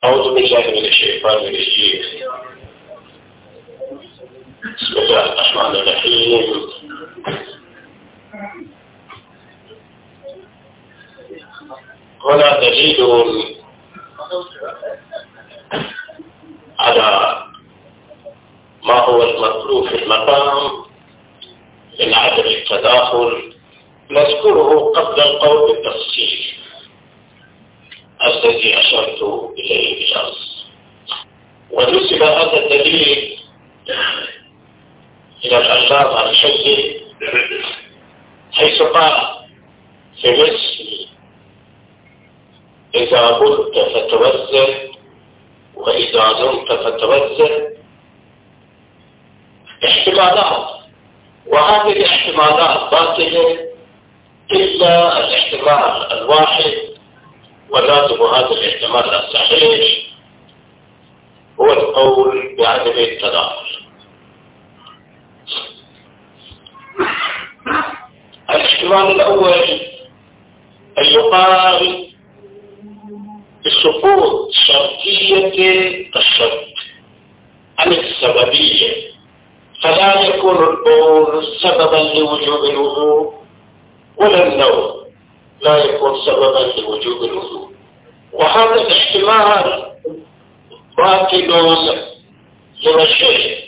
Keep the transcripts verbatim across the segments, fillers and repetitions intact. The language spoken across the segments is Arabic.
أعوذ بالله من الشيطان الرجيم. بسم الله الرحمن الرحيم. هنا دليل على ما هو المطلوب في المقام من عدم التداخل، نذكره قبل القول بالتفصيل الذي أشرت إليه بالأمس. ونسب هذا الدليل إلى العلامة الحجي حيث قال في مثل إذا قلت فتوزن وإذا نمت فتوزن احتمالات، وهذه الاحتمالات باطلة إلا الاحتمال الواحد، ولازم هذا الاحتمال الصحيح هو القول بعدم التداخل. الاحتمال الأول أن يقال بسقوط شرطية الشرط عن السببية، فلا يكون البول سببا لوجوب الوضوء ولا النوم لا يكون سببا لوجوب الوضوء، وهذا الاحتمال باطل لوجهين.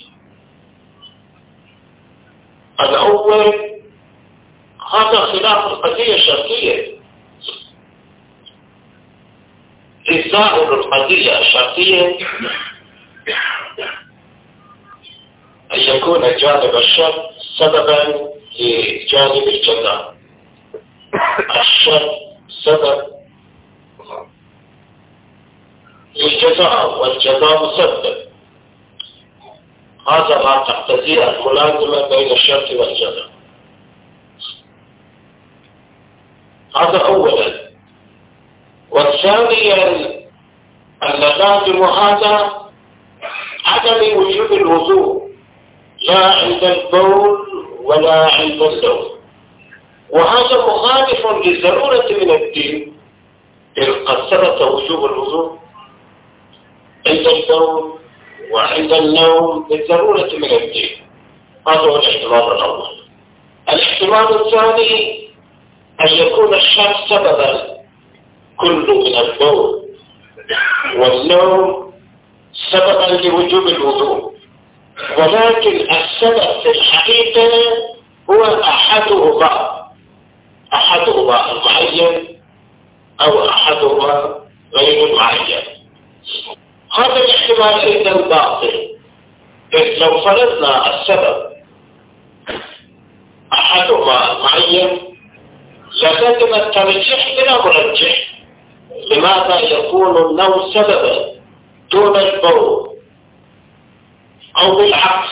الأول هذا خلاف القضية الشرطية، إزاء القضية الشرطية أن يكون جانب الشرط سببا لجانب الجزاء، الشرط سبب للجزاء والجزاء مسبب، هذا ما تقتضيه الملازمة بين الشرط والجزاء. هذا أولا. والثانيا أن لازم هذا عدم وجوب الوضوء لا عند البول ولا عند النوم، وهذا مخالف للضرورة من الدين، إذ قد ثبت وجوب الوضوء عند البول وعند النوم بالضرورة من الدين. هذا هو الاحتمال الأول. الاحتمال الثاني أن يكون الشرط سببا كل من البول والنوم سببا لوجوب الوضوء، ولكن السبب في الحقيقة هو أحدهما أحدهما المعين أو أحدهما غير المعين. هذا الاحتمال أيضا باطل، إذ لو فرضنا السبب أحدهما معين لازم الترجيح بلا مرجح. لماذا يكون النوم سببا دون البول أو بالعكس؟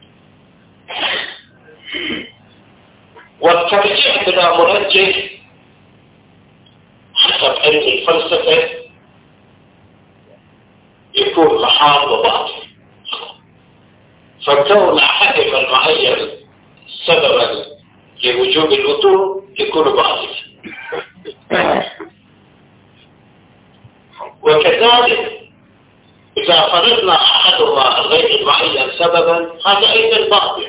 والترجيح بلا مرجح حسب علم الفلسفة يكون محال وباطل، فكون أحدهما المعين سببا لوجوب الوضوء يكون باطل. وكذلك إذا فرضنا أحدهما غير المعين سببا هذا أيضا باطل،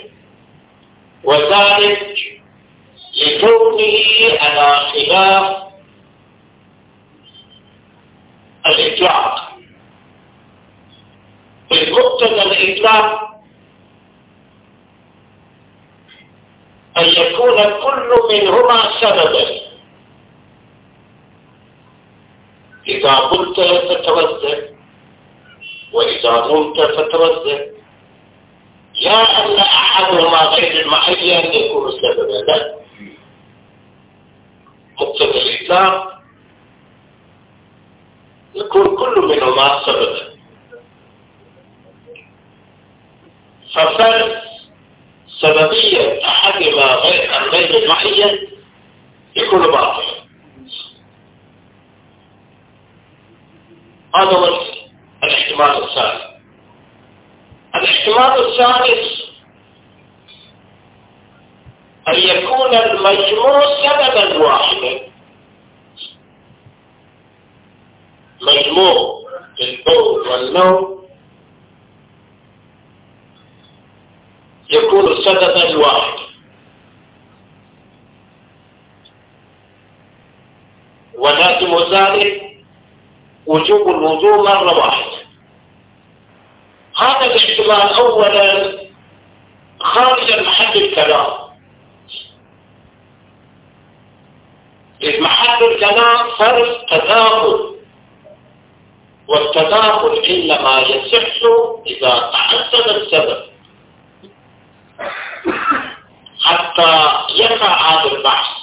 وذلك لكونه على خلاف الإطلاق. المقتضى الإطلاق أن يكون كل منهما سببا. إذا قلت فتوزن وإذا نمت فتوزن، لا أن أحدهما غير المعين يكون سببا، لا، مقتضى الإطلاق يكون كل منهما سببا. ففرض سببية أحدهما غير غير المعين يكون باطلا. هذا هو الاحتمال الثاني. الاحتمال الثالث أن يكون المجموع سببا واحدا، مجموع البول والنوم يكون سببا واحد، ولازم ذلك وجوب الوضوء مرة واحدة. هذا الاحتمال أولا خارج محل الكلام، إذ محل الكلام فرض تداخل، والتداخل إنما يصح إذا تعدد السبب حتى يقع هذا البحث.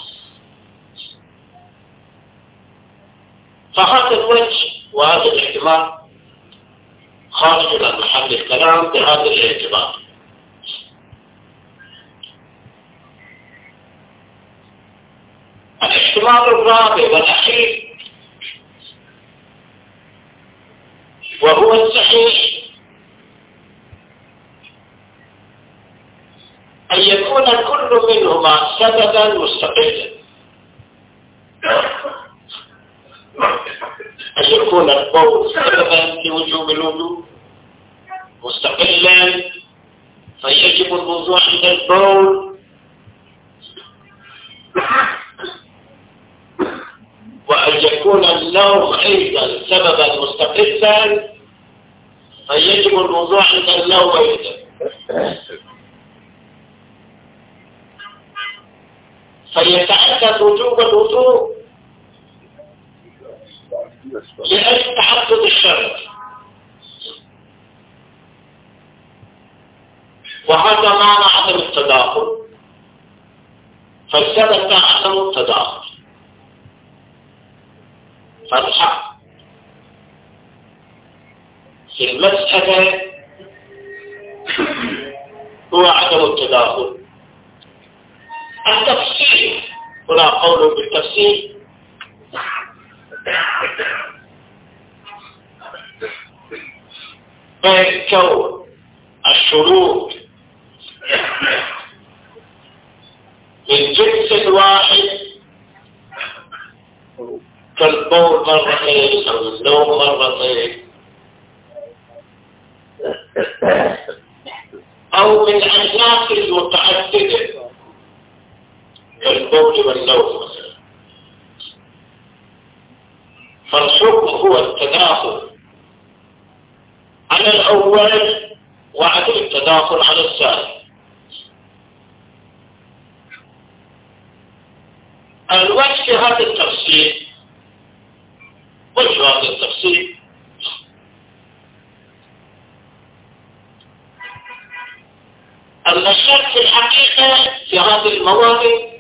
فهذا الوجه وهذا الاحتمال خارج عن محل الكلام بهذا الاعتبار. الاحتمال الرابع والأخير وهو الصحيح أن يكون كل منهما سببا مستقلا، أن يكون البول سببا لوجوب الوضوء مستقلا فيجب الوضوء عند البول، وأن يكون النوم أيضا سببا مستقلا فيجب الوضوء عند النوم أيضا. فيتأكد وجوب الوضوء لأجل تعدد الشرط، وهذا معنى عدم التداخل، فالسبب عدم التداخل. فالحق في المسألة هو عدم التداخل. التفسير هنا قوله بالتفسير فكون الشروط من جنس واحد كالبول مرتين أو النوم مرتين، أو من أجناس متعددة كالبول والنوم مثلا، فالحكم هو التداخل على الأول وعدم التداخل على الثاني. الوجه في هذا التفسير وجه هذا التفسير أن الشك في الحقيقة في هذه المواد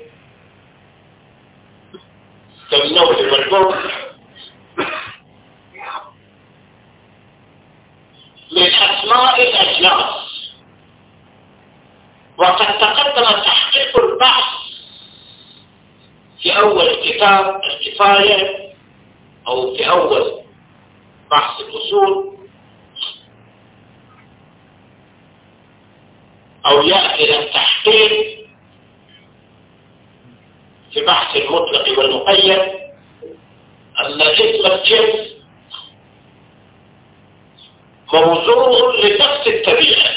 كالنوم والبول من أسماء الأجناس، وقد تقدم تحقيق البحث في أول كتاب الكفاية أو في أول بحث الأصول، أو يأتي التحقيق في بحث المطلق والمقيد أن اسم الجنس موضوع لنفس الطبيعة.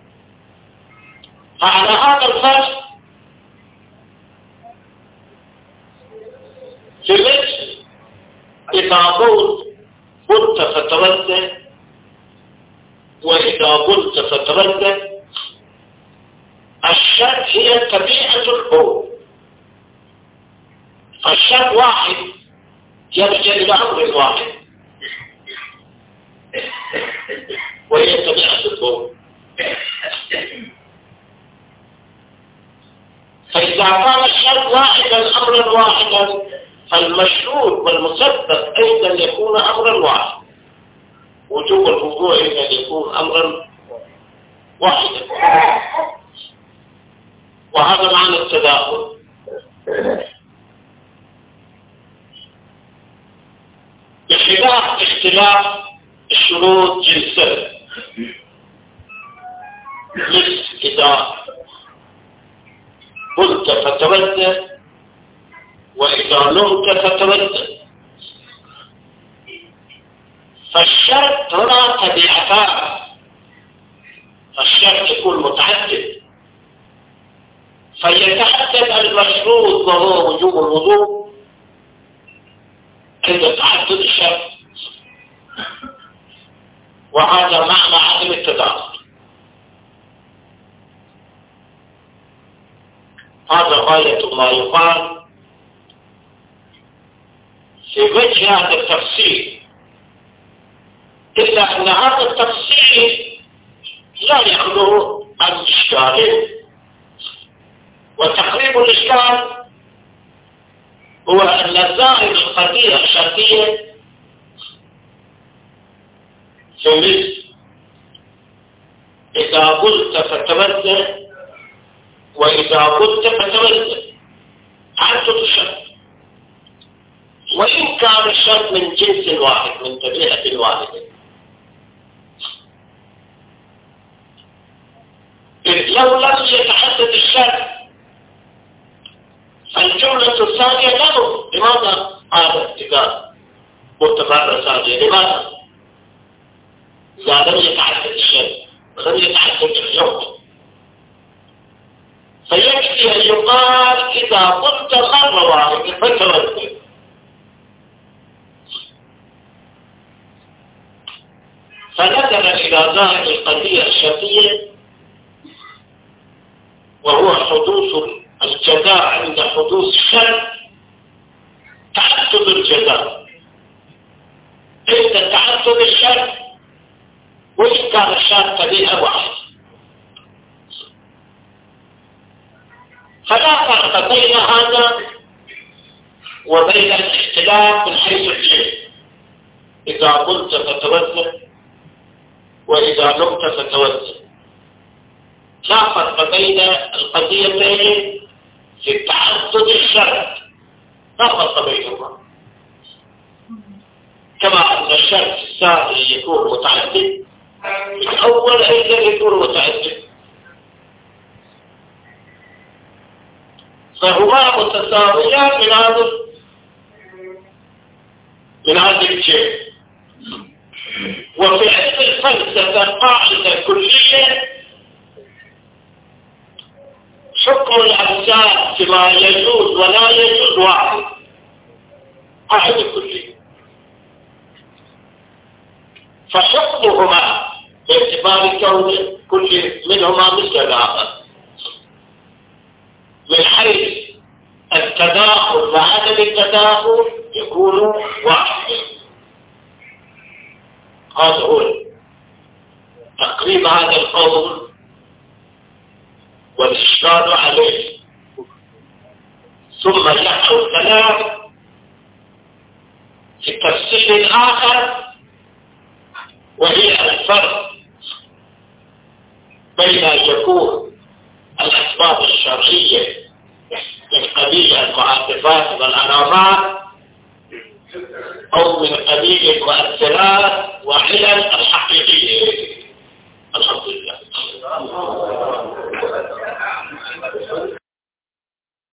فعلى هذا الفرق في مثل إذا قلت قلت فتردد وإذا قلت فتردد، الشك هي طبيعة القول، فالشك واحد يرجع إلى أمر واحد وهي طبيعة القول. فإذا كان الشك واحدا أمرا واحدا فالمشهور والمسبب أيضا يكون أمرا واحدا، وجوب الوضوء أيضا يكون أمرا واحدا، وهذا معنى التداخل. بخلاف اختلاف الشروط جنسية، مثل إذا قلت فتردد وإذا نمت فتردد، فالشرط هنا طبيعتان، الشرط يكون متعدد، فيتحدد المشروط وهو وجوب الوضوء عند تعدد الشرط، وهذا معنى عدم التداخل. هذا غاية ما يقال في وجه هذا التفسير، إلا أن هذا التفسير لا يخلو عن إشكال، وتقريب الإشكال هو أن ظاهر القضية الشرطية في مثل إذا قلت فتوزن وإذا قلت فتوزن تعدد الشرط، وإن كان الشرط من جنس واحد من طبيعة واحدة، إذ لو لم يتحدد الشرط فالجملة الثانية له. لماذا هذا ابتداء متبرر ثانية؟ لماذا؟ إذا لم يتعدد الشرط ولم يتعدد الحكم، فيكفي أن يقال إذا قلت مرة واحدة فتوزن. فنظرا إلى ظاهر القضية الشرطية وهو حدوث الجزاء عند حدوث الشرط، تعدد الجزاء عند تعدد الشرط، وإن كان الشرط طبيعة واحدة، فلا فرق بين هذا وبين الاختلاف من حيث الجنس. إذا قلت فتوزن وإذا نمت فتوزن، لا فرق بين القضيتين في تعدد الشرط، لا فرق بينهما، كما أن الشرط الثاني يكون متعدد، الأول أيضا يكون متعدد، فهما متساويان من هذا من هذا الجهة. وفي علم الفلسفة قاعدة كلية: حكم الأجزاء فيما يجوز ولا يجوز واحد، قاعدة كلية، فحكمهما باعتبار كون كل منهما مثل الآخر من حيث التداخل وعدم التداخل يكون واحد. هذا هو تقريب هذا القول والإشكال عليه. ثم يحصل الكلام في تفصيل آخر، وهي الفرق بين أن يكون الأسباب الشرعية من قبيل المعاطفات والعلامات أو من قبيل المؤثرات وعلل الحقيقية. الحمد لله.